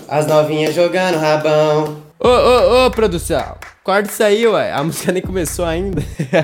as novinhas jogando rabão. Ô, produção, corta isso aí, ué. A música nem começou ainda.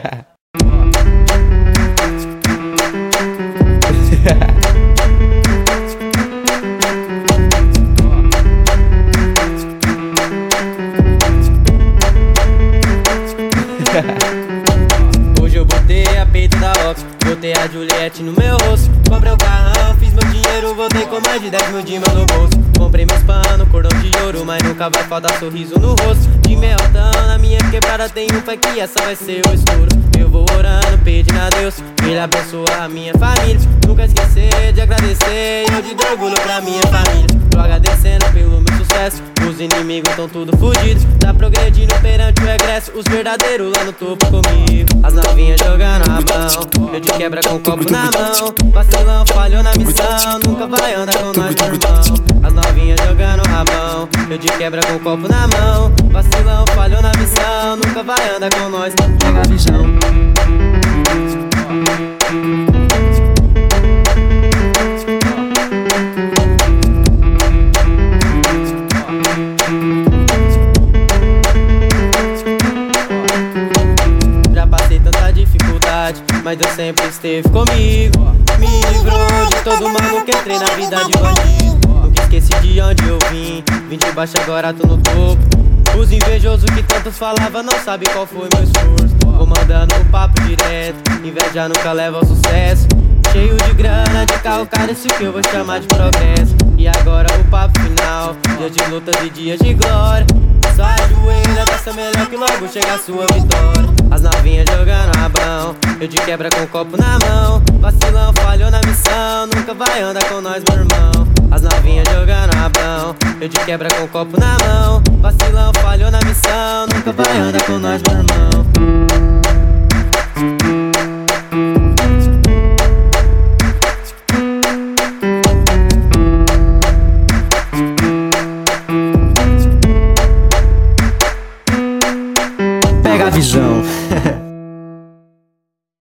Hoje eu botei a peito da Ox, botei a Juliette no meu rosto. Comprei um carrão, fiz meu dinheiro, voltei com mais de 10 mil de mão no bolso. Comprei meus panos, cordão de ouro, mas nunca vai faltar sorriso no rosto. De meltão, na minha quebrada tem um pé que essa vai ser o estouro. Eu vou orando, pedindo a Deus, que Ele abençoe a minha família. Nunca esquecer de agradecer, eu de orgulho pra minha família. Tô agradecendo pelo meu sucesso, os inimigos tão tudo fudidos. Tá progredindo perante o regresso, os verdadeiros lá no topo comigo. As novinhas jogando rabão, eu de quebra com o copo na mão. Vacilão, falhou na missão, nunca vai andar com nós, meu irmão. As novinhas jogando rabão, eu de quebra com o copo na mão. Vacilão, falhou na missão, nunca vai andar com nós. Pega a visão. Já passei tanta dificuldade, mas Deus sempre esteve comigo. Me livrou de todo mundo que entrei na vida de bandido. Nunca esqueci de onde eu vim de baixo, agora tô no topo. Os invejosos que tantos falavam não sabem qual foi meu esforço. Vou mandando o papo direto, inveja nunca leva ao sucesso. Cheio de grana, de carro caro, isso que eu vou chamar de progresso. E agora o papo final, dias de lutas e dias de glória. Só ajoelha, dessa melhor que logo chega a sua vitória. As novinhas jogando rabão, eu de quebra com o copo na mão. Vacilão, falhou na missão, nunca vai andar com nós, meu irmão. As novinhas jogando rabão, eu de quebra com o copo na mão. Vacilão, falhou na missão, nunca vai andar com nós, meu irmão. Pega a visão.